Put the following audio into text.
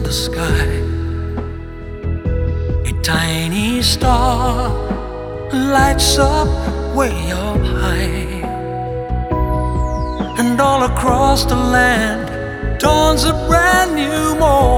the sky. A tiny star lights up way up high, and all across the land dawns a brand new morning.